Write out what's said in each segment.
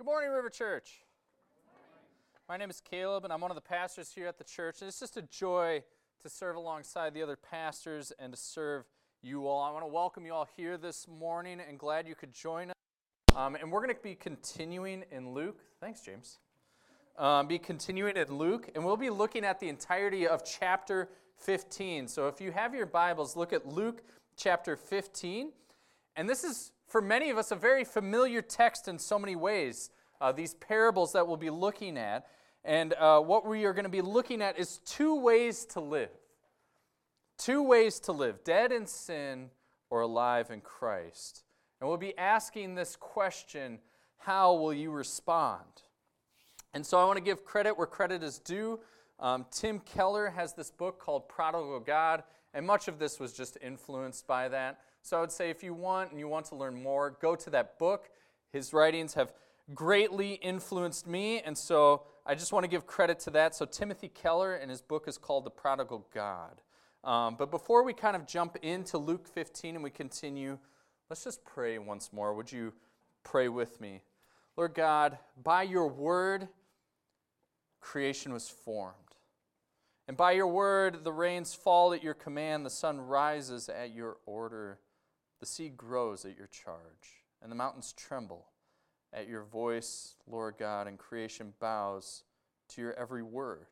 Good morning, River Church. My name is Caleb, and I'm one of the pastors here at the church. And it's just a joy to serve alongside the other pastors and to serve you all. I want to welcome you all here this morning, and glad you could join us. And we're going to be continuing in Luke. Thanks, James. Be continuing in Luke, and we'll be looking at the entirety of chapter 15. So if you have your Bibles, look at Luke chapter 15. And this is, for many of us, a very familiar text in so many ways. These parables that we'll be looking at. And what we are going to be looking at is two ways to live. Two ways to live, dead in sin or alive in Christ. And we'll be asking this question, how will you respond? And so I want to give credit where credit is due. Tim Keller has this book called Prodigal God, and much of this was just influenced by that. So I would say if you want to learn more, go to that book. His writings have greatly influenced me, and so I just want to give credit to that. So Timothy Keller, and his book is called The Prodigal God. But before we kind of jump into Luke 15 and we continue, let's just pray once more. Would you pray with me? Lord God, by your word, creation was formed. And by your word, the rains fall at your command, the sun rises at your order, the sea grows at your charge, and the mountains tremble at your voice, Lord God, and creation bows to your every word.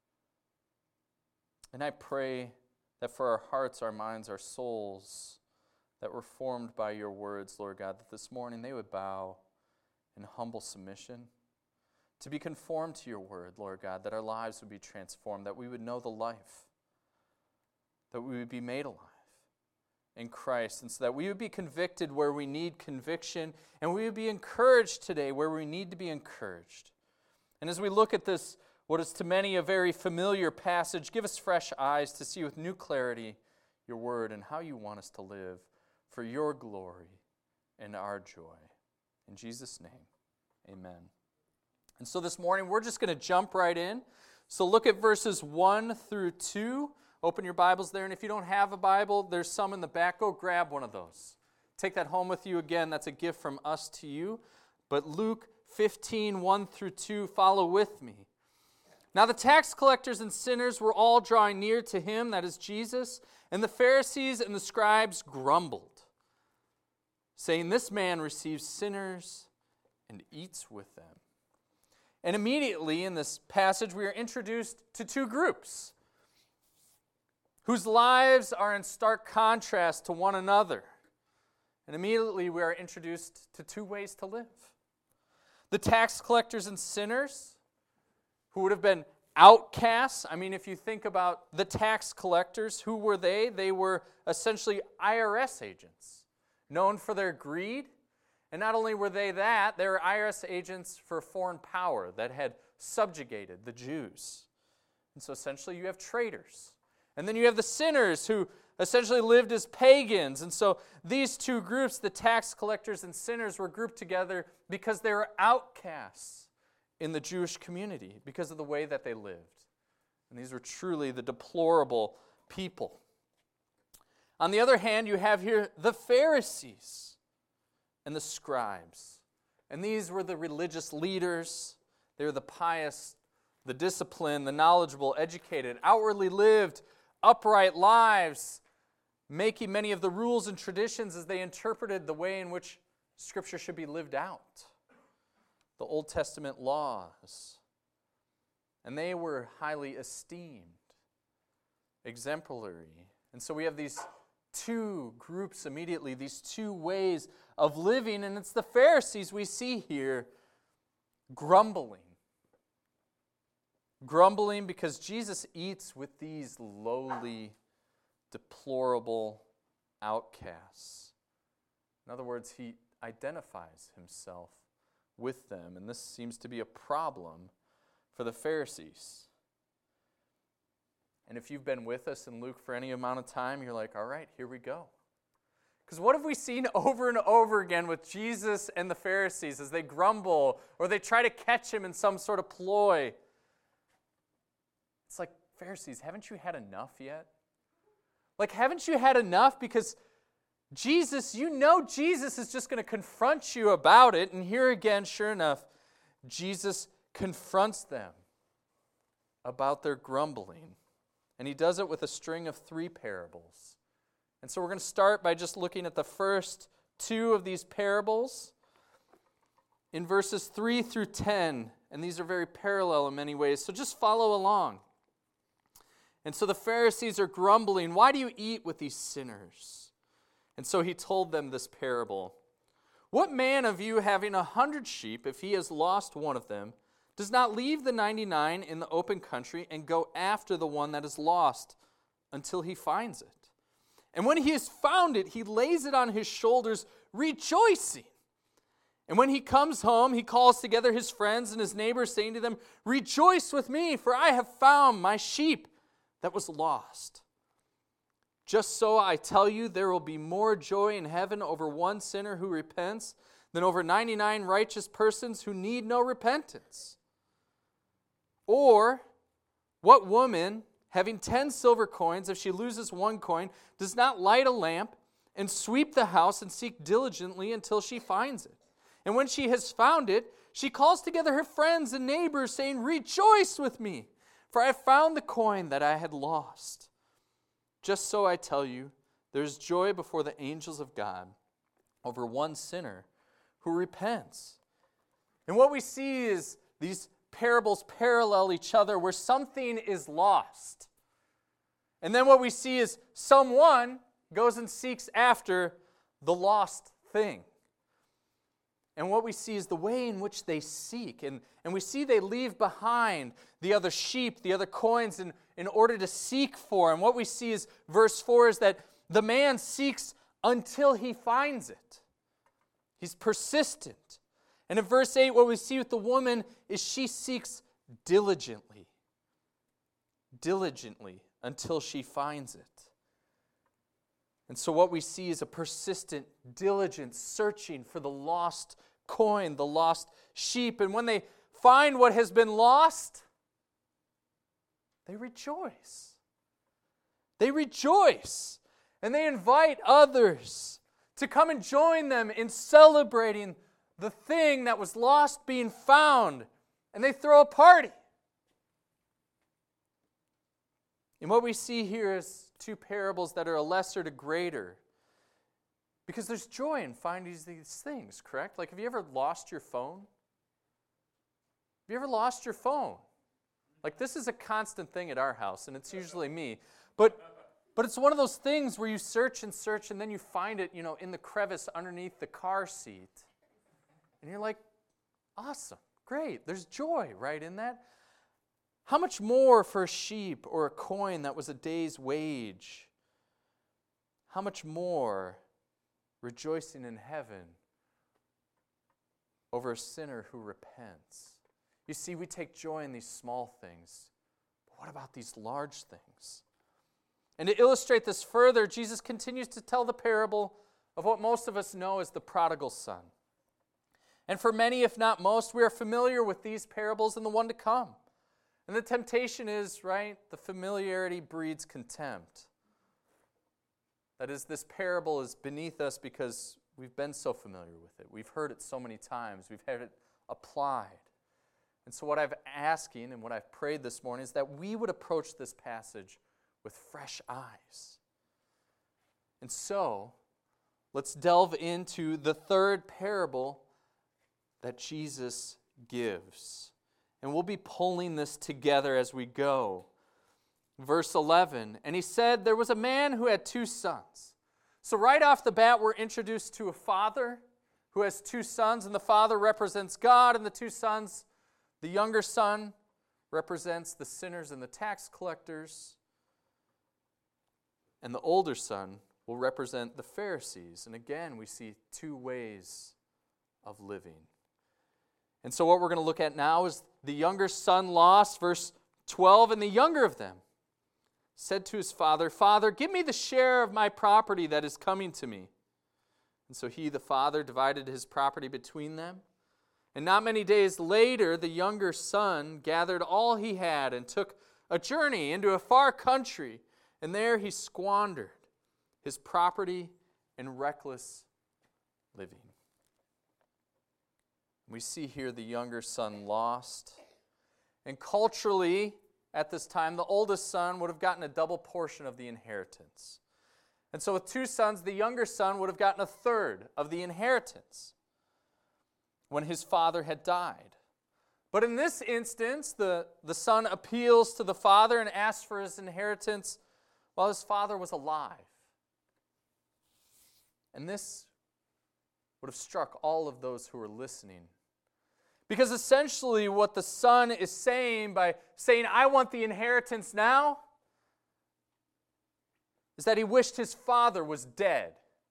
And I pray that for our hearts, our minds, our souls, that were formed by your words, Lord God, that this morning they would bow in humble submission, to be conformed to your word, Lord God, that our lives would be transformed, that we would know the life, that we would be made alive in Christ, and so that we would be convicted where we need conviction, and we would be encouraged today where we need to be encouraged. And as we look at this, what is to many a very familiar passage, give us fresh eyes to see with new clarity your word and how you want us to live for your glory and our joy. In Jesus' name, amen. And so this morning, we're just going to jump right in. So look at verses 1 through 2. Open your Bibles there, and if you don't have a Bible, there's some in the back. Go grab one of those. Take that home with you again. That's a gift from us to you. But Luke 15, 1 through 2, follow with me. Now the tax collectors and sinners were all drawing near to him, that is Jesus, and the Pharisees and the scribes grumbled, saying, "This man receives sinners and eats with them." And immediately in this passage, we are introduced to two groups whose lives are in stark contrast to one another. And immediately we are introduced to two ways to live. The tax collectors and sinners, who would have been outcasts. I mean, if you think about the tax collectors, who were they? They were essentially IRS agents, known for their greed. And not only were they that, they were IRS agents for foreign power that had subjugated the Jews. And so essentially you have traitors. And then you have the sinners who essentially lived as pagans. And so these two groups, the tax collectors and sinners, were grouped together because they were outcasts in the Jewish community because of the way that they lived. And these were truly the deplorable people. On the other hand, you have here the Pharisees and the scribes. And these were the religious leaders. They were the pious, the disciplined, the knowledgeable, educated, outwardly lived upright lives, making many of the rules and traditions as they interpreted the way in which Scripture should be lived out. The Old Testament laws. And they were highly esteemed, exemplary. And so we have these two groups immediately, these two ways of living, and it's the Pharisees we see here grumbling. Grumbling because Jesus eats with these lowly, deplorable outcasts. In other words, he identifies himself with them, and this seems to be a problem for the Pharisees. And if you've been with us in Luke for any amount of time, you're like, all right, here we go. Because what have we seen over and over again with Jesus and the Pharisees as they grumble or they try to catch him in some sort of ploy? It's like, Pharisees, haven't you had enough yet? Like, haven't you had enough? Because Jesus, you know Jesus is just going to confront you about it. And here again, sure enough, Jesus confronts them about their grumbling. And he does it with a string of 3 parables. And so we're going to start by just looking at the first 2 of these parables in verses 3 through 10. And these are very parallel in many ways. So just follow along. And so the Pharisees are grumbling, "Why do you eat with these sinners?" And so he told them this parable. "What man of you, having 100 sheep, if he has lost one of them, does not leave the 99 in the open country and go after the one that is lost until he finds it? And when he has found it, he lays it on his shoulders, rejoicing. And when he comes home, he calls together his friends and his neighbors, saying to them, 'Rejoice with me, for I have found my sheep that was lost.' Just so I tell you, there will be more joy in heaven over one sinner who repents than over 99 righteous persons who need no repentance. Or, what woman, having 10 silver coins, if she loses one coin, does not light a lamp and sweep the house and seek diligently until she finds it? And when she has found it, she calls together her friends and neighbors, saying, 'Rejoice with me, for I have found the coin that I had lost.' Just so I tell you, there is joy before the angels of God over one sinner who repents." And what we see is these parables parallel each other where something is lost. And then what we see is someone goes and seeks after the lost thing. And what we see is the way in which they seek. And we see they leave behind the other sheep, the other coins in order to seek for. And what we see is verse 4 is that the man seeks until he finds it. He's persistent. And in verse 8, what we see with the woman is she seeks diligently. Diligently until she finds it. And so what we see is a persistent, diligent searching for the lost coin, the lost sheep. And when they find what has been lost, they rejoice. They rejoice. And they invite others to come and join them in celebrating the thing that was lost being found. And they throw a party. And what we see here is 2 parables that are a lesser to greater. Because there's joy in finding these things, correct? Like, have you ever lost your phone? Have you ever lost your phone? Like, this is a constant thing at our house, and it's usually me. But it's one of those things where you search, and then you find it, in the crevice underneath the car seat. And you're like, awesome, great. There's joy right in that. How much more for a sheep or a coin that was a day's wage? How much more rejoicing in heaven over a sinner who repents? You see, we take joy in these small things. But what about these large things? And to illustrate this further, Jesus continues to tell the parable of what most of us know as the prodigal son. And for many, if not most, we are familiar with these parables and the one to come. And the temptation is, right, the familiarity breeds contempt. That is, this parable is beneath us because we've been so familiar with it. We've heard it so many times. We've had it applied. And so what I've asking and what I've prayed this morning is that we would approach this passage with fresh eyes. And so, let's delve into the third parable that Jesus gives. And we'll be pulling this together as we go. Verse 11, and he said, there was a man who had 2 sons. So right off the bat, we're introduced to a father who has 2 sons, and the father represents God, and the 2 sons, the younger son represents the sinners and the tax collectors, and the older son will represent the Pharisees. And again, we see 2 ways of living. And so what we're going to look at now is the younger son lost, verse 12, and the younger of them said to his father, Father, give me the share of my property that is coming to me. And so he, the father, divided his property between them. And not many days later, the younger son gathered all he had and took a journey into a far country, and there he squandered his property in reckless living. We see here the younger son lost. And culturally, at this time, the oldest son would have gotten a double portion of the inheritance. And so with two sons, the younger son would have gotten a third of the inheritance when his father had died. But in this instance, the son appeals to the father and asks for his inheritance while his father was alive. And this would have struck all of those who were listening. Because essentially what the son is saying by saying, I want the inheritance now, is that he wished his father was dead.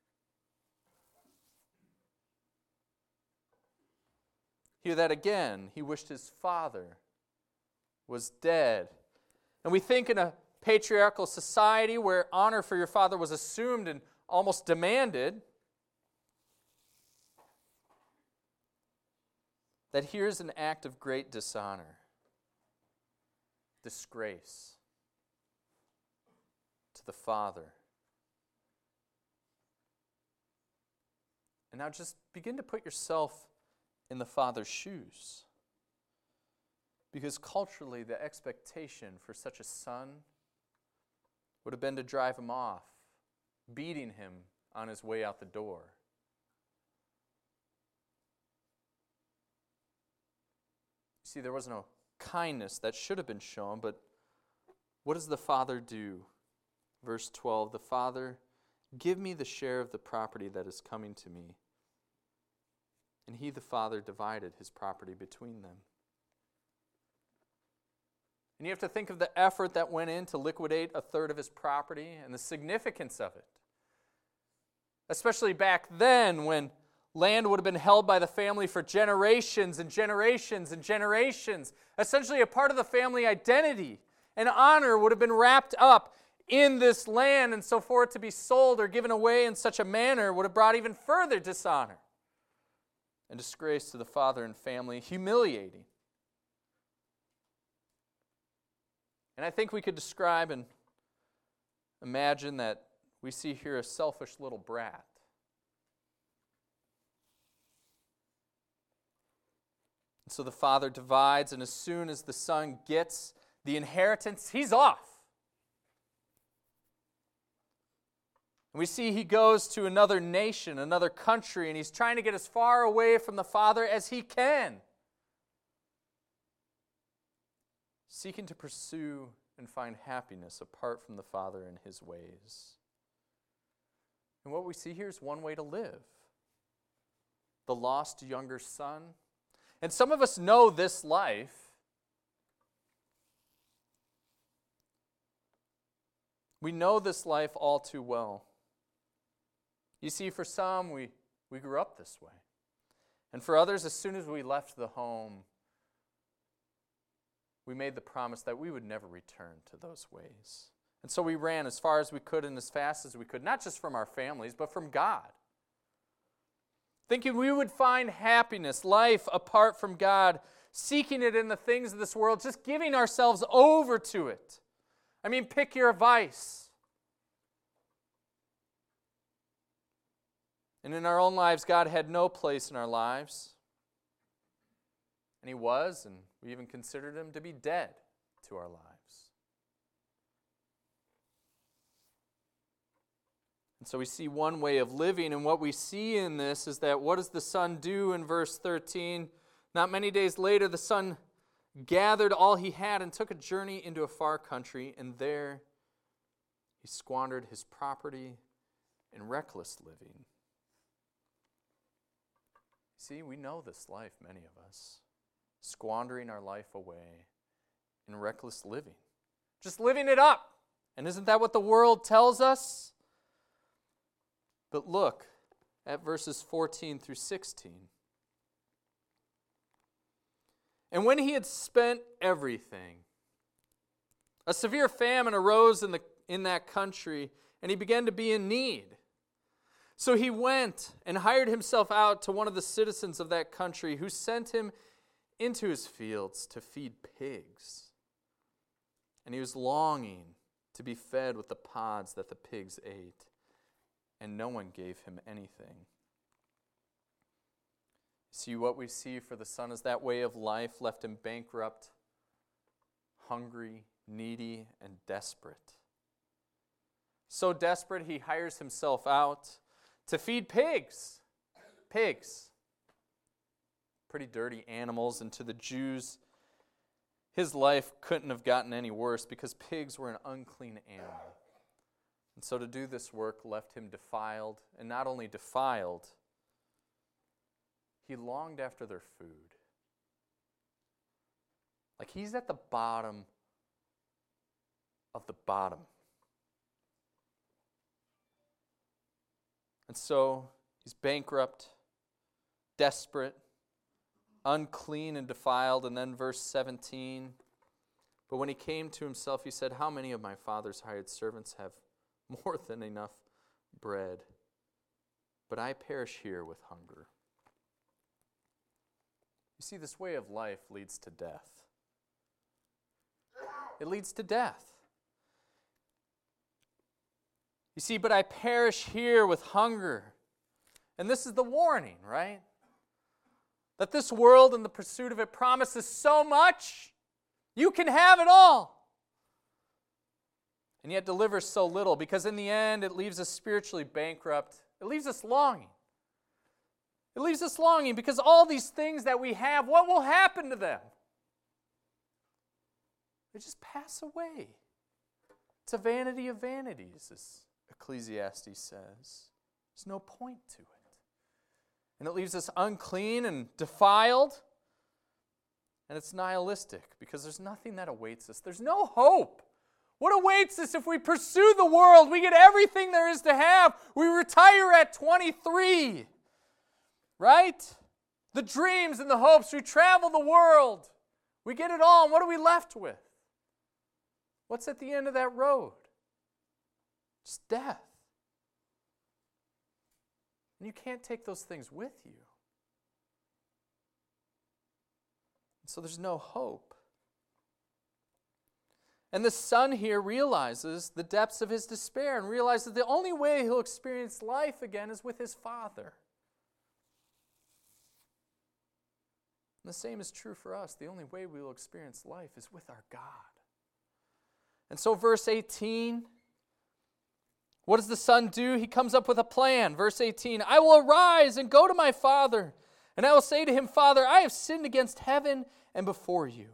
Hear that again. He wished his father was dead. And we think in a patriarchal society where honor for your father was assumed and almost demanded, that here's an act of great dishonor, disgrace to the father. And now just begin to put yourself in the father's shoes. Because culturally, the expectation for such a son would have been to drive him off, beating him on his way out the door. See, there was no kindness that should have been shown, but what does the father do? Verse 12, the father, give me the share of the property that is coming to me. And he, the father, divided his property between them. And you have to think of the effort that went in to liquidate a third of his property and the significance of it. Especially back then when land would have been held by the family for generations and generations and generations. Essentially a part of the family identity. And honor would have been wrapped up in this land. And so for it to be sold or given away in such a manner would have brought even further dishonor and disgrace to the father and family, humiliating. And I think we could describe and imagine that we see here a selfish little brat. And so the father divides, and as soon as the son gets the inheritance, he's off. And we see he goes to another nation, another country, and he's trying to get as far away from the father as he can, seeking to pursue and find happiness apart from the father and his ways. And what we see here is one way to live. The lost younger son. And some of us know this life. We know this life all too well. You see, for some, we grew up this way. And for others, as soon as we left the home, we made the promise that we would never return to those ways. And so we ran as far as we could and as fast as we could, not just from our families, but from God. Thinking we would find happiness, life apart from God, seeking it in the things of this world, just giving ourselves over to it. I mean, pick your vice. And in our own lives, God had no place in our lives. And He was, and we even considered Him to be dead to our lives. And so we see one way of living, and what we see in this is that what does the son do in verse 13? Not many days later, the son gathered all he had and took a journey into a far country, and there he squandered his property in reckless living. See, we know this life, many of us, squandering our life away in reckless living. Just living it up. And isn't that what the world tells us? But look at verses 14 through 16. And when he had spent everything, a severe famine arose in that country, and he began to be in need. So he went and hired himself out to one of the citizens of that country, who sent him into his fields to feed pigs. And he was longing to be fed with the pods that the pigs ate, and no one gave him anything. See, what we see for the son is that way of life left him bankrupt, hungry, needy, and desperate. So desperate, he hires himself out to feed pigs. Pigs. Pretty dirty animals, and to the Jews, his life couldn't have gotten any worse because pigs were an unclean animal. And so to do this work left him defiled, and not only defiled, he longed after their food. Like he's at the bottom of the bottom. And so he's bankrupt, desperate, unclean and defiled. And then verse 17, but when he came to himself, he said, how many of my father's hired servants have more than enough bread? But I perish here with hunger. You see, this way of life leads to death. It leads to death. You see, but I perish here with hunger. And this is the warning, right? That this world and the pursuit of it promises so much. You can have it all. And yet delivers so little, because in the end it leaves us spiritually bankrupt. It leaves us longing. It leaves us longing because all these things that we have, what will happen to them? They just pass away. It's a vanity of vanities, as Ecclesiastes says. There's no point to it. And it leaves us unclean and defiled. And it's nihilistic because there's nothing that awaits us. There's no hope. What awaits us if we pursue the world? We get everything there is to have. We retire at 23. Right? The dreams and the hopes. We travel the world. We get it all. And what are we left with? What's at the end of that road? Just death. And you can't take those things with you. And so there's no hope. And the son here realizes the depths of his despair and realizes the only way he'll experience life again is with his father. And the same is true for us. The only way we will experience life is with our God. And so verse 18, what does the son do? He comes up with a plan. Verse 18, I will arise and go to my father, and I will say to him, Father, I have sinned against heaven and before you.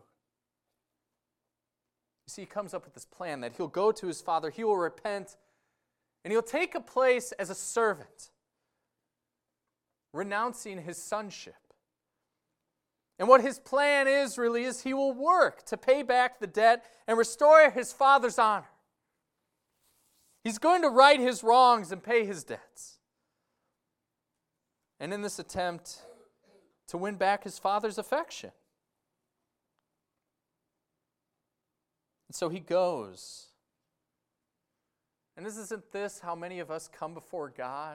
You see, he comes up with this plan that he'll go to his father, he will repent, and he'll take a place as a servant, renouncing his sonship. And what his plan is really is he will work to pay back the debt and restore his father's honor. He's going to right his wrongs and pay his debts. And in this attempt to win back his father's affection. And so he goes. And isn't this how many of us come before God?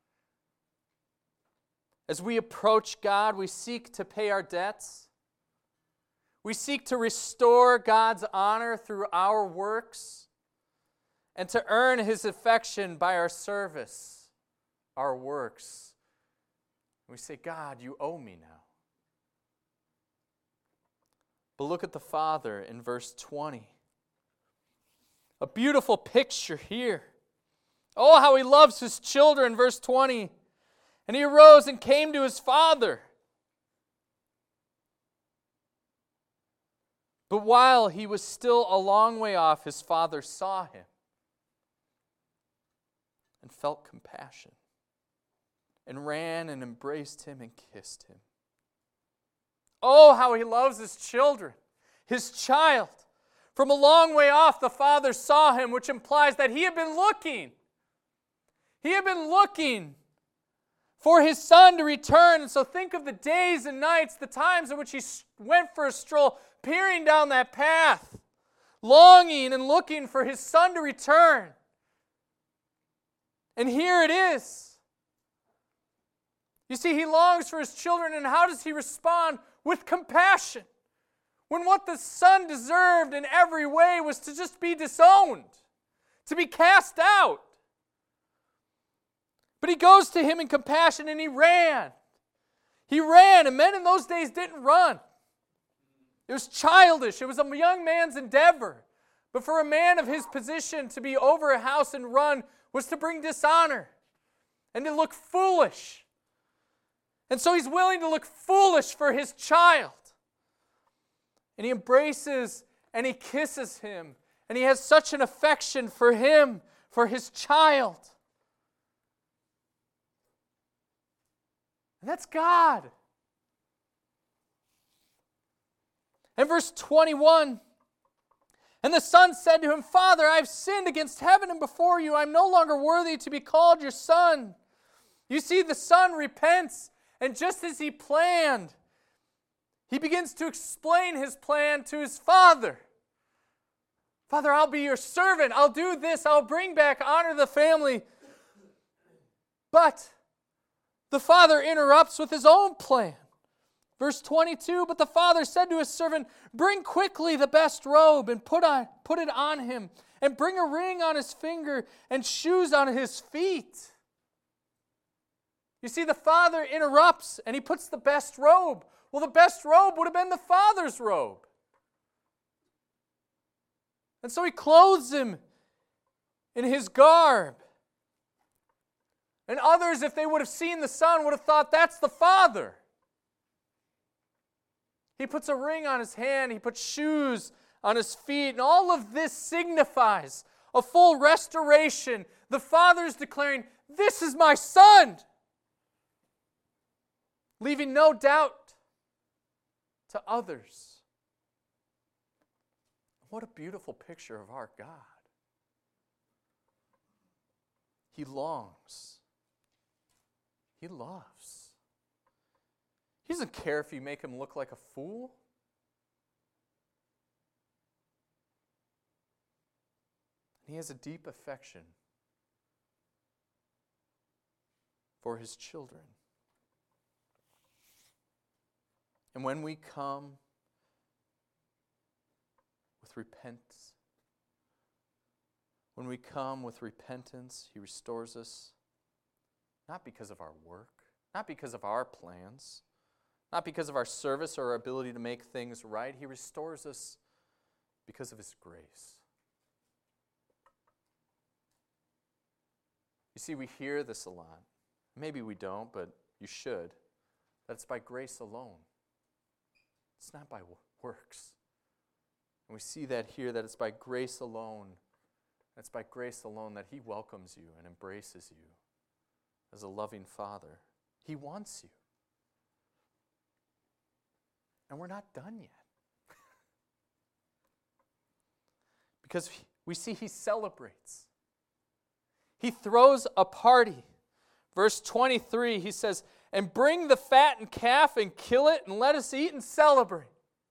As we approach God, we seek to pay our debts. We seek to restore God's honor through our works and to earn his affection by our service, our works. We say, God, you owe me now. But look at the Father in verse 20. A beautiful picture here. Oh, how he loves his children, verse 20. And he arose and came to his father. But while he was still a long way off, his father saw him and felt compassion and ran and embraced him and kissed him. Oh, how he loves his children, his child. From a long way off, the father saw him, which implies that he had been looking. He had been looking for his son to return. And so think of the days and nights, the times in which he went for a stroll, peering down that path, longing and looking for his son to return. And here it is. You see, he longs for his children, and how does he respond? With compassion. When what the son deserved in every way was to just be disowned, to be cast out. But he goes to him in compassion and he ran. He ran, and men in those days didn't run. It was childish. It was a young man's endeavor. But for a man of his position to be over a house and run was to bring dishonor and to look foolish. And so he's willing to look foolish for his child. And he embraces and he kisses him. And he has such an affection for him, for his child. And that's God. And verse 21, and the son said to him, Father, I have sinned against heaven and before you. I am no longer worthy to be called your son. You see, the son repents, and just as he planned, he begins to explain his plan to his father. Father, I'll be your servant. I'll do this. I'll bring back honor to the family. But the father interrupts with his own plan. Verse 22, but the father said to his servant, bring quickly the best robe and put it on him, and bring a ring on his finger and shoes on his feet. You see, the father interrupts and he puts the best robe. Well, the best robe would have been the father's robe. And so he clothes him in his garb. And others, if they would have seen the son, would have thought that's the father. He puts a ring on his hand, he puts shoes on his feet, and all of this signifies a full restoration. The father is declaring, this is my son, leaving no doubt to others. What a beautiful picture of our God. He longs. He loves. He doesn't care if you make him look like a fool. He has a deep affection for his children. And when we come with repentance, he restores us, not because of our work, not because of our plans, not because of our service or our ability to make things right. He restores us because of his grace. You see, we hear this a lot. Maybe we don't, but you should. That it's by grace alone. It's not by works. And we see that here, that it's by grace alone. It's by grace alone that he welcomes you and embraces you as a loving father. He wants you. And we're not done yet. Because we see he celebrates. He throws a party. Verse 23, he says, and bring the fattened calf and kill it and let us eat and celebrate.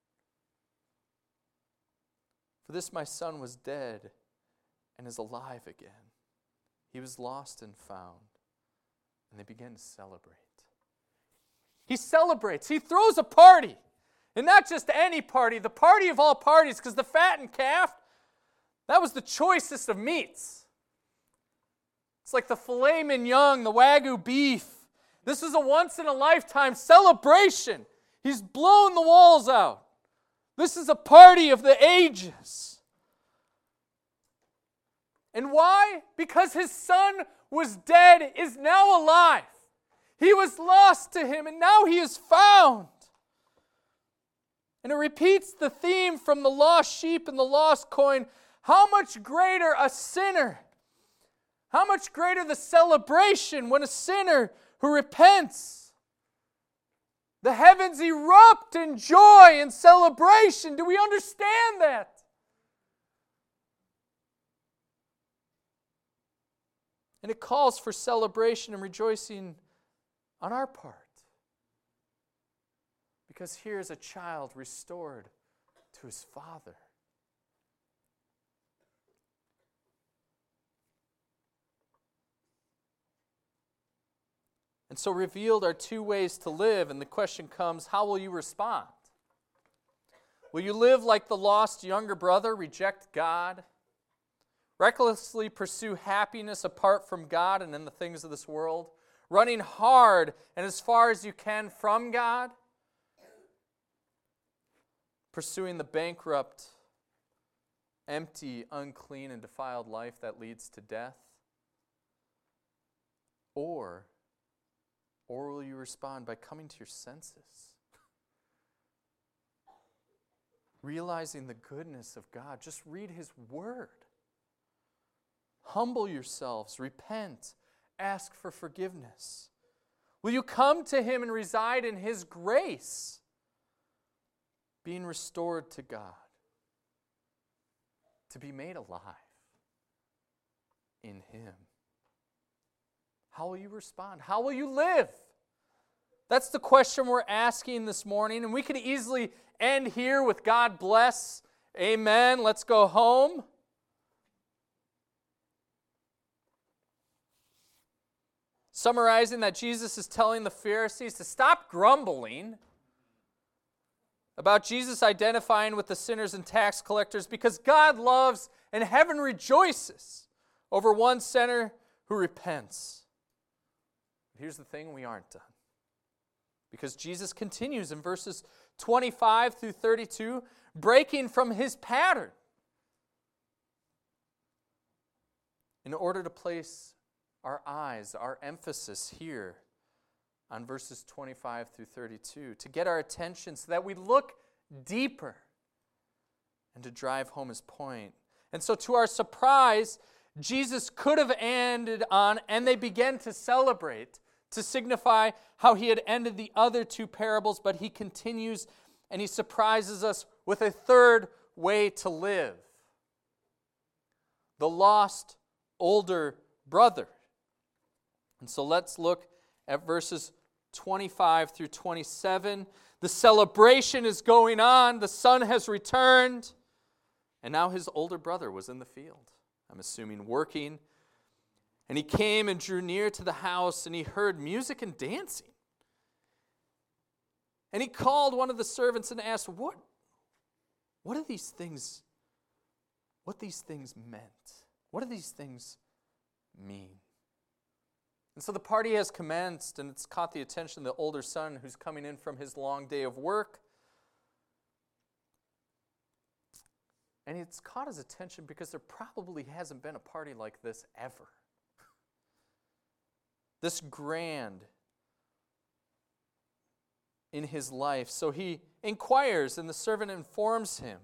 For this my son was dead and is alive again. He was lost and found. And they begin to celebrate. He celebrates. He throws a party. And not just any party, the party of all parties, because the fattened calf, that was the choicest of meats. It's like the filet mignon, the Wagyu beef. This is a once-in-a-lifetime celebration. He's blown the walls out. This is a party of the ages. And why? Because his son was dead, is now alive. He was lost to him, and now he is found. And it repeats the theme from the lost sheep and the lost coin. How much greater a sinner, how much greater the celebration when a sinner who repents. The heavens erupt in joy and celebration. Do we understand that? And it calls for celebration and rejoicing on our part. Because here is a child restored to his father. And so revealed are two ways to live, and the question comes, how will you respond? Will you live like the lost younger brother, reject God, recklessly pursue happiness apart from God and in the things of this world? running hard and as far as you can from God, pursuing the bankrupt, empty, unclean, and defiled life that leads to death? Or will you respond by coming to your senses? Realizing the goodness of God. Just read His Word. Humble yourselves, repent, ask for forgiveness. Will you come to Him and reside in His grace, being restored to God, to be made alive in Him? How will you respond? How will you live? That's the question we're asking this morning, and we could easily end here with God bless, amen, let's go home. Summarizing that Jesus is telling the Pharisees to stop grumbling about Jesus identifying with the sinners and tax collectors because God loves and heaven rejoices over one sinner who repents. Here's the thing, we aren't done. Because Jesus continues in verses 25 through 32, breaking from His pattern in order to place our eyes, our emphasis here on verses 25 through 32, to get our attention so that we look deeper and to drive home His point. And so to our surprise, Jesus could have ended on, and they began to celebrate, to signify how He had ended the other two parables, but He continues and He surprises us with a third way to live. The lost older brother. And so let's look at verses 25 through 27. The celebration is going on. The son has returned. And now his older brother was in the field, I'm assuming working. And he came and drew near to the house, and he heard music and dancing. And he called one of the servants and asked, what are these things, what these things meant? What do these things mean? And so the party has commenced, and it's caught the attention of the older son who's coming in from his long day of work. And it's caught his attention because there probably hasn't been a party like this ever. This grand in his life. So he inquires, and the servant informs him.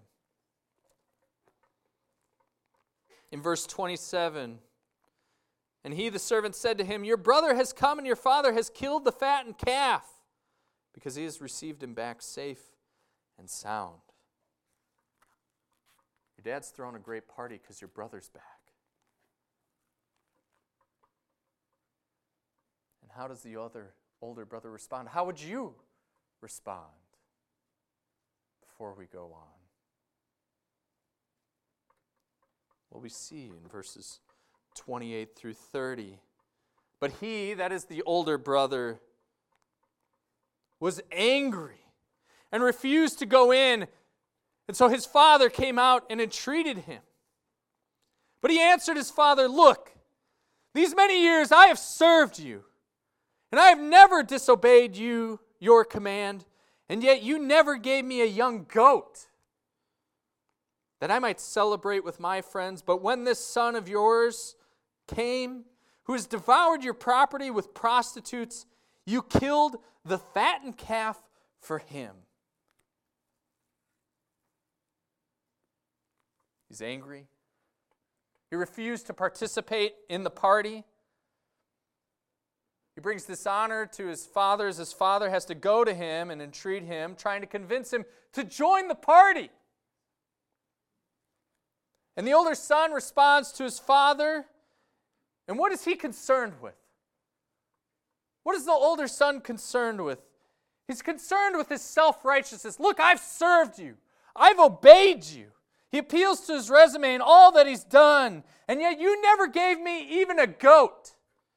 In verse 27, and he, the servant, said to him, your brother has come, and your father has killed the fattened calf, because he has received him back safe and sound. Your dad's throwing a great party because your brother's back. And how does the other older brother respond? How would you respond before we go on? Well, we see in verses 28 through 30. But he, that is the older brother, was angry and refused to go in. And so his father came out and entreated him. But he answered his father, look, these many years I have served you, and I have never disobeyed your command, and yet you never gave me a young goat that I might celebrate with my friends. But when this son of yours came, who has devoured your property with prostitutes, you killed the fattened calf for him. He's angry. He refused to participate in the party. He brings dishonor to his father as his father has to go to him and entreat him, trying to convince him to join the party. And the older son responds to his father, and what is he concerned with? What is the older son concerned with? He's concerned with his self-righteousness. Look, I've served you. I've obeyed you. He appeals to his resume and all that he's done, and yet you never gave me even a goat.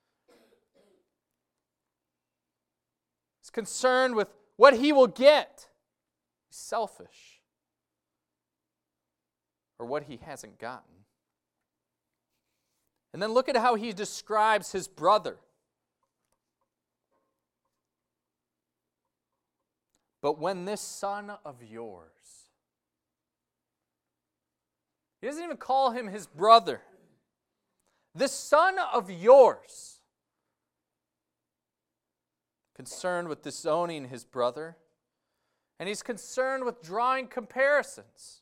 He's concerned with what he will get. He's selfish. Or what he hasn't gotten. And then look at how he describes his brother. But when this son of yours, he doesn't even call him his brother, this son of yours, concerned with disowning his brother, and he's concerned with drawing comparisons.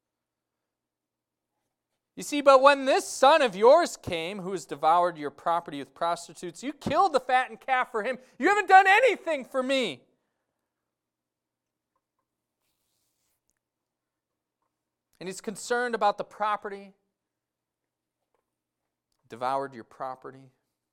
You see, but when this son of yours came, who has devoured your property with prostitutes, you killed the fattened calf for him. You haven't done anything for me. And he's concerned about the property, devoured your property.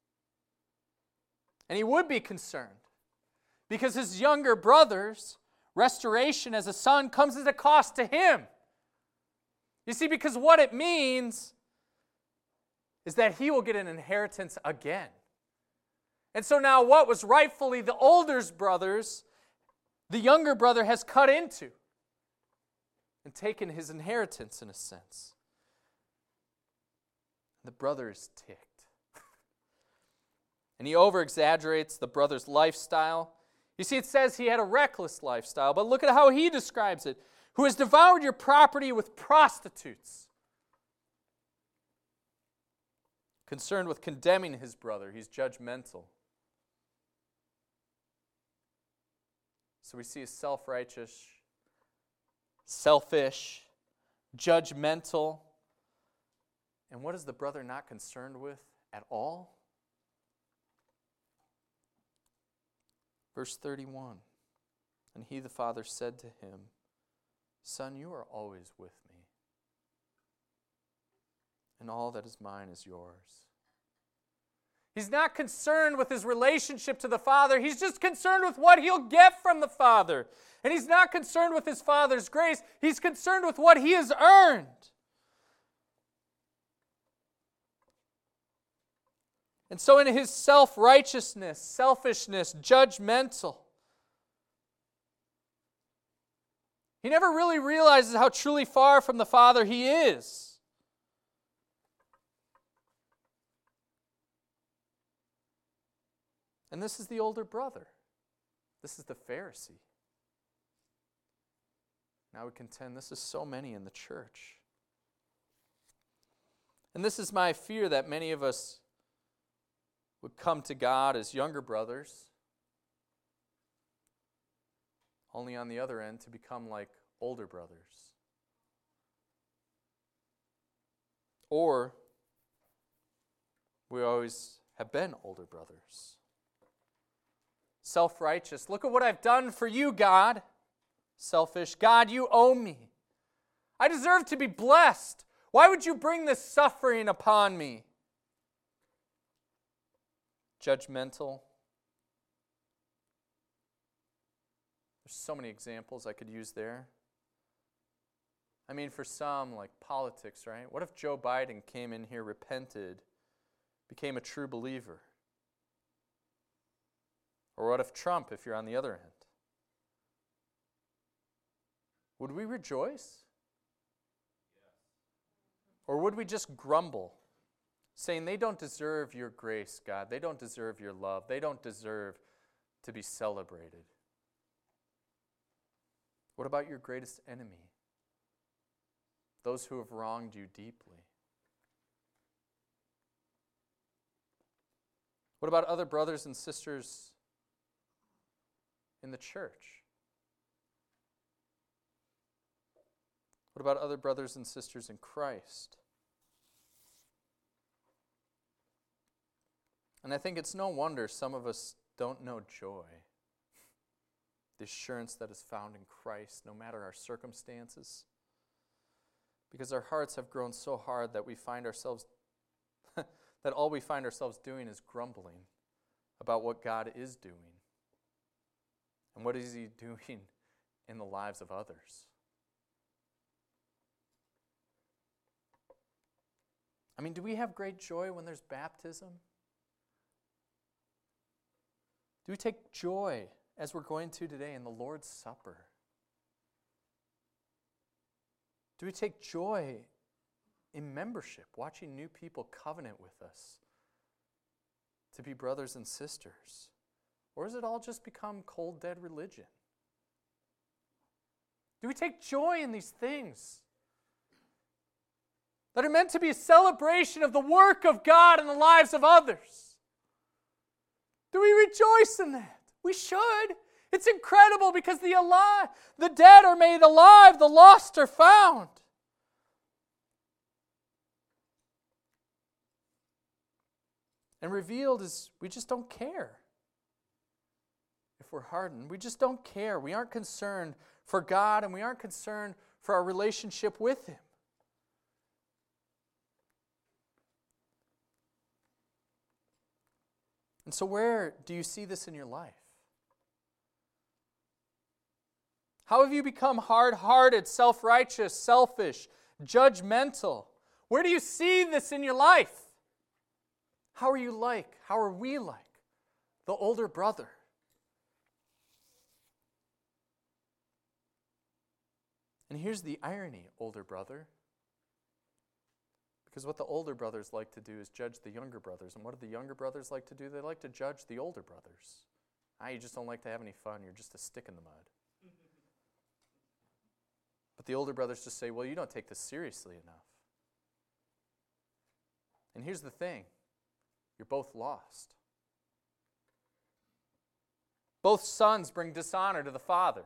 And he would be concerned because his younger brother's restoration as a son comes at a cost to him. You see, because what it means is that he will get an inheritance again. And so now what was rightfully the older brother's, the younger brother has cut into and taken his inheritance in a sense. The brother is ticked. And he over-exaggerates the brother's lifestyle. You see, it says he had a reckless lifestyle, but look at how he describes it. Who has devoured your property with prostitutes. Concerned with condemning his brother, he's judgmental. So we see a self-righteous, selfish, judgmental. And what is the brother not concerned with at all? Verse 31. And he, the father, said to him, Son, you are always with me, and all that is mine is yours. He's not concerned with his relationship to the Father. He's just concerned with what he'll get from the Father. And he's not concerned with his Father's grace. He's concerned with what he has earned. And so in his self-righteousness, selfishness, judgmental, he never really realizes how truly far from the Father he is. And this is the older brother. This is the Pharisee. Now we contend this is so many in the church. And this is my fear, that many of us would come to God as younger brothers, only on the other end to become like older brothers. Or we always have been older brothers. Self-righteous. Look at what I've done for you, God. Selfish. God, you owe me. I deserve to be blessed. Why would you bring this suffering upon me? Judgmental. There's so many examples I could use there. I mean, for some, like politics, right? What if Joe Biden came in here, repented, became a true believer? Or what if Trump, if you're on the other end? Would we rejoice? Or would we just grumble, saying they don't deserve your grace, God. They don't deserve your love. They don't deserve to be celebrated. What about your greatest enemy? Those who have wronged you deeply. What about other brothers and sisters in the church? What about other brothers and sisters in Christ? And I think it's no wonder some of us don't know joy, the assurance that is found in Christ, no matter our circumstances, because our hearts have grown so hard that we find ourselves, that all we find ourselves doing is grumbling about what God is doing. And what is He doing in the lives of others? I mean, do we have great joy when there's baptism? Do we take joy, as we're going to today, in the Lord's Supper? Do we take joy in membership, watching new people covenant with us to be brothers and sisters? Or has it all just become cold, dead religion? Do we take joy in these things that are meant to be a celebration of the work of God in the lives of others? Do we rejoice in that? We should. It's incredible because the dead are made alive, the lost are found. And revealed is we just don't care. If we're hardened, we just don't care. We aren't concerned for God and we aren't concerned for our relationship with Him. And so where do you see this in your life? How have you become hard-hearted, self-righteous, selfish, judgmental? Where do you see this in your life? How are you like? How are we like? The older brother. And here's the irony, older brother. Because what the older brothers like to do is judge the younger brothers. And what do the younger brothers like to do? They like to judge the older brothers. You just don't like to have any fun. You're just a stick in the mud. But the older brothers just say, well, you don't take this seriously enough. And here's the thing. You're both lost. Both sons bring dishonor to the father.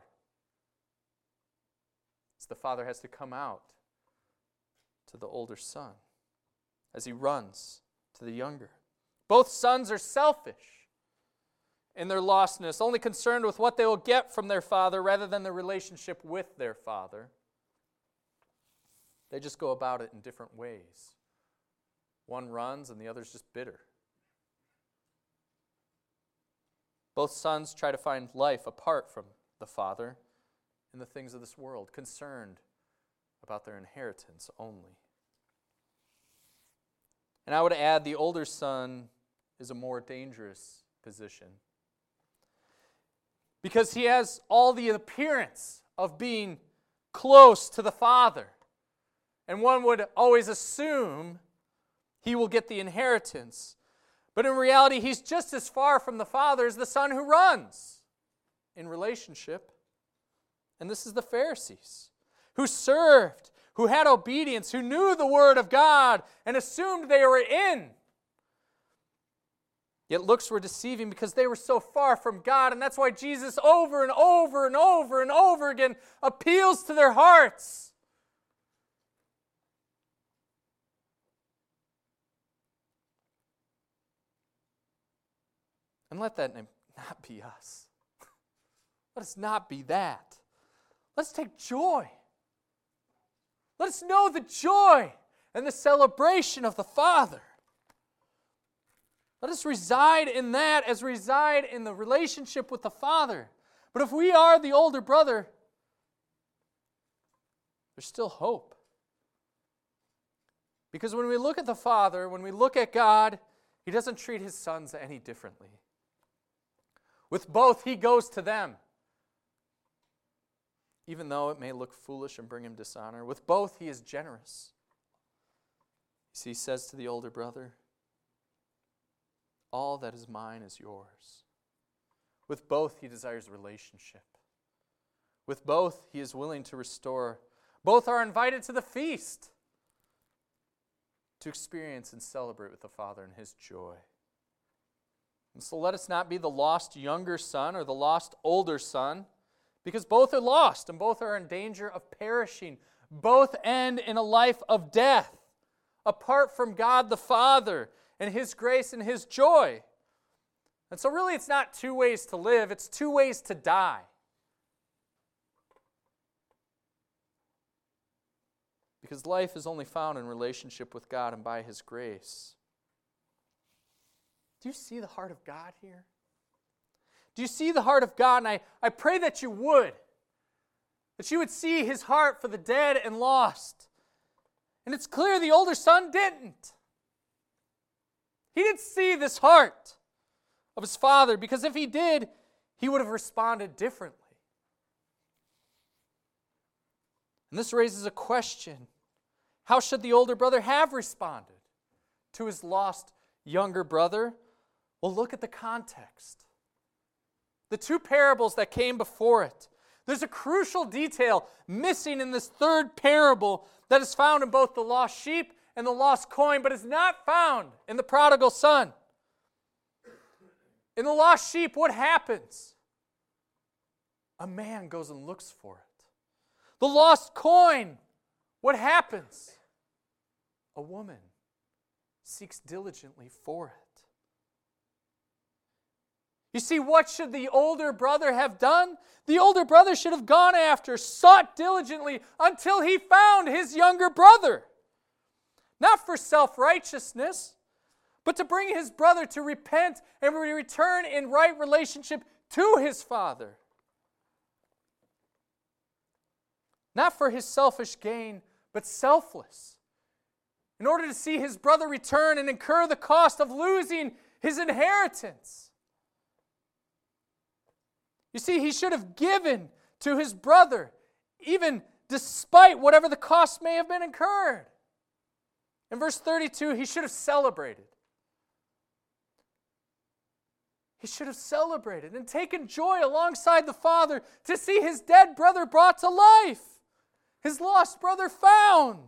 So the father has to come out to the older son as he runs to the younger. Both sons are selfish in their lostness, only concerned with what they will get from their father rather than their relationship with their father. They just go about it in different ways. One runs and the other's just bitter. Both sons try to find life apart from the father in the things of this world, concerned about their inheritance only. And I would add the older son is a more dangerous position because he has all the appearance of being close to the father. And one would always assume he will get the inheritance. But in reality, he's just as far from the father as the son who runs in relationship. And this is the Pharisees, who served, who had obedience, who knew the Word of God, and assumed they were in. Yet looks were deceiving because they were so far from God, and that's why Jesus over and over and over and over again appeals to their hearts. And let that not be us. Let us not be that. Let's take joy. Let us know the joy and the celebration of the Father. Let us reside in that as reside in the relationship with the Father. But if we are the older brother, there's still hope. Because when we look at the Father, when we look at God, He doesn't treat His sons any differently. With both, He goes to them. Even though it may look foolish and bring Him dishonor. With both, He is generous. You see, He says to the older brother, all that is mine is yours. With both, He desires relationship. With both, He is willing to restore. Both are invited to the feast to experience and celebrate with the Father in His joy. And so let us not be the lost younger son or the lost older son, because both are lost and both are in danger of perishing. Both end in a life of death, apart from God the Father and His grace and His joy. And so really it's not two ways to live, it's two ways to die. Because life is only found in relationship with God and by His grace. Do you see the heart of God here? Do you see the heart of God? And I pray that you would. That you would see His heart for the dead and lost. And it's clear the older son didn't. He didn't see this heart of his father, because if he did, he would have responded differently. And this raises a question. How should the older brother have responded to his lost younger brother? Well, look at the context. The two parables that came before it. There's a crucial detail missing in this third parable that is found in both the lost sheep and the lost coin, but is not found in the prodigal son. In the lost sheep, what happens? A man goes and looks for it. The lost coin, what happens? A woman seeks diligently for it. You see, what should the older brother have done? The older brother should have gone after, sought diligently until he found his younger brother. Not for self-righteousness, but to bring his brother to repent and return in right relationship to his father. Not for his selfish gain, but selfless. In order to see his brother return and incur the cost of losing his inheritance. You see, he should have given to his brother, even despite whatever the cost may have been incurred. In verse 32, he should have celebrated. He should have celebrated and taken joy alongside the father to see his dead brother brought to life, his lost brother found.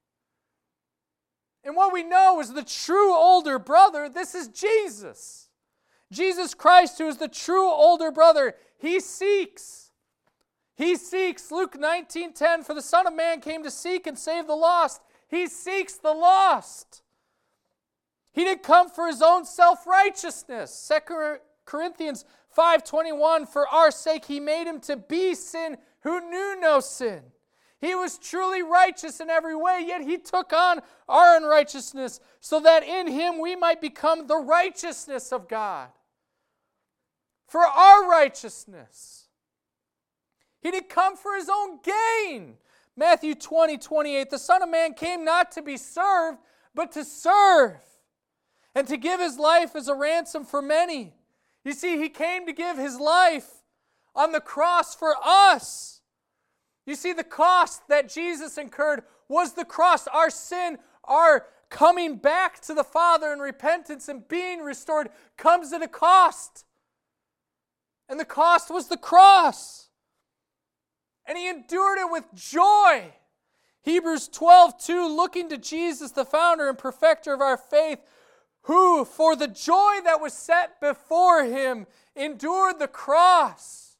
And what we know is the true older brother, this is Jesus. Jesus Christ, who is the true older brother, he seeks. He seeks. Luke 19:10, for the Son of Man came to seek and save the lost. He seeks the lost. He didn't come for his own self-righteousness. 2 Corinthians 5:21, for our sake he made him to be sin who knew no sin. He was truly righteous in every way, yet he took on our unrighteousness so that in him we might become the righteousness of God. For our righteousness. He didn't come for his own gain. Matthew 20:28, the Son of Man came not to be served, but to serve, and to give his life as a ransom for many. You see, he came to give his life on the cross for us. You see, the cost that Jesus incurred was the cross. Our sin, our coming back to the Father in repentance and being restored comes at a cost. And the cost was the cross. And he endured it with joy. Hebrews 12:2, looking to Jesus, the founder and perfecter of our faith, who, for the joy that was set before him, endured the cross.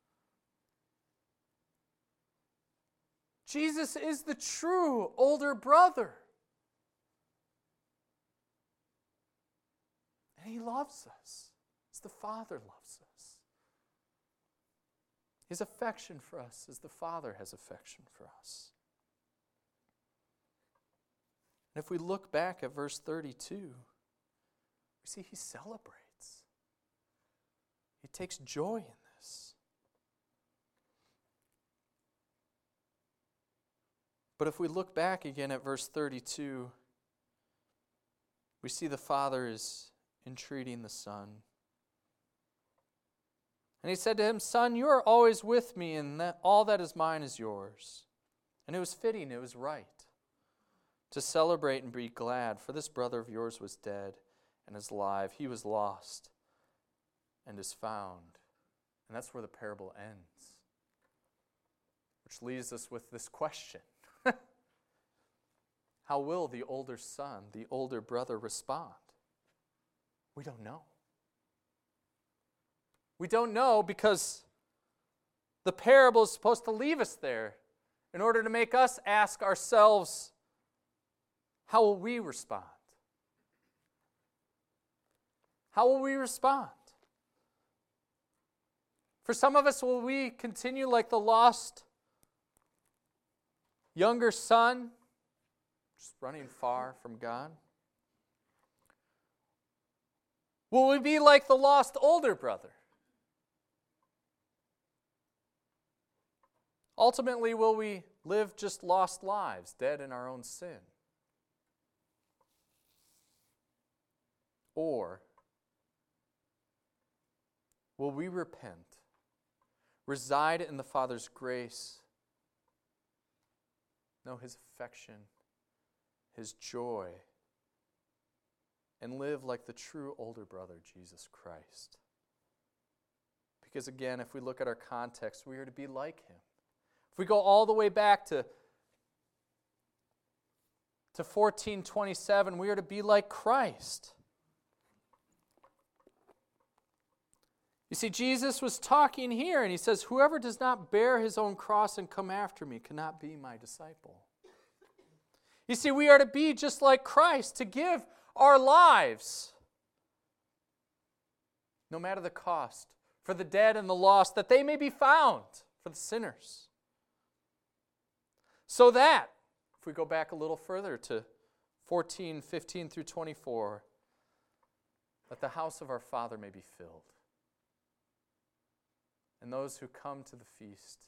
Jesus is the true older brother. And he loves us as the Father loves us. His affection for us as the Father has affection for us. And if we look back at verse 32, we see he celebrates. He takes joy in this. But if we look back again at verse 32, we see the Father is entreating the Son. And he said to him, Son, you are always with me, and all that is mine is yours. And it was fitting, it was right to celebrate and be glad, for this brother of yours was dead and is alive. He was lost and is found. And that's where the parable ends. Which leaves us with this question. How will the older son, the older brother, respond? We don't know. We don't know because the parable is supposed to leave us there in order to make us ask ourselves, how will we respond? How will we respond? For some of us, will we continue like the lost younger son, just running far from God? Will we be like the lost older brother? Ultimately, will we live just lost lives, dead in our own sin? Or will we repent, reside in the Father's grace, know His affection, His joy, and live like the true older brother, Jesus Christ? Because again, if we look at our context, we are to be like him. If we go all the way back to 14:27, we are to be like Christ. You see, Jesus was talking here, and he says, whoever does not bear his own cross and come after me cannot be my disciple. You see, we are to be just like Christ, to give our lives, no matter the cost, for the dead and the lost, that they may be found, for the sinners. So that, if we go back a little further to 14:15 through 24, that the house of our Father may be filled. And those who come to the feast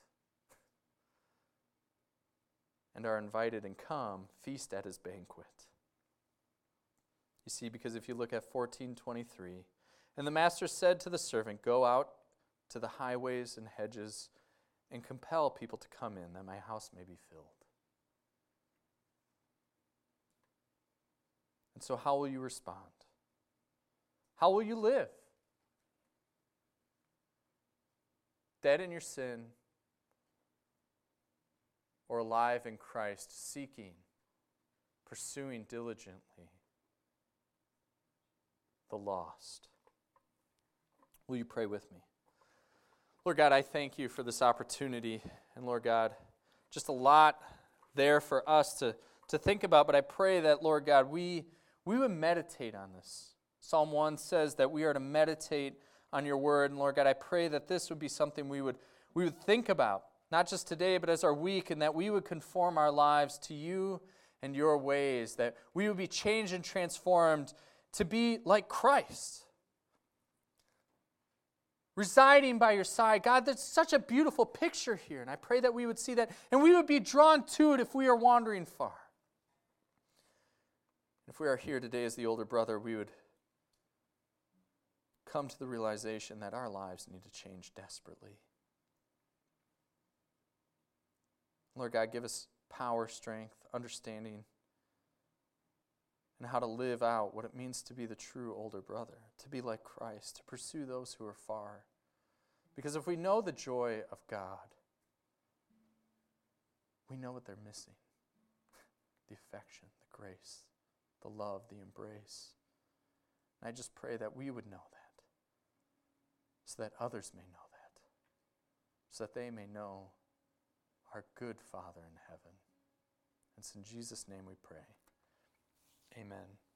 and are invited and come, feast at his banquet. You see, because if you look at 14:23, and the master said to the servant, go out to the highways and hedges and compel people to come in, that my house may be filled. And so how will you respond? How will you live? Dead in your sin, or alive in Christ, seeking, pursuing diligently the lost? Will you pray with me? Lord God, I thank you for this opportunity. And Lord God, just a lot there for us to think about. But I pray that, Lord God, we would meditate on this. Psalm 1 says that we are to meditate on your word. And Lord God, I pray that this would be something we would think about, not just today, but as our week, and that we would conform our lives to you and your ways, that we would be changed and transformed to be like Christ, residing by your side. God, that's such a beautiful picture here, and I pray that we would see that, and we would be drawn to it if we are wandering far. If we are here today as the older brother, we would come to the realization that our lives need to change desperately. Lord God, give us power, strength, understanding, and how to live out what it means to be the true older brother, to be like Christ, to pursue those who are far. Because if we know the joy of God, we know what they're missing. The affection, the grace, the love, the embrace. And I just pray that we would know that, so that others may know that, so that they may know our good Father in heaven. And it's in Jesus' name we pray. Amen.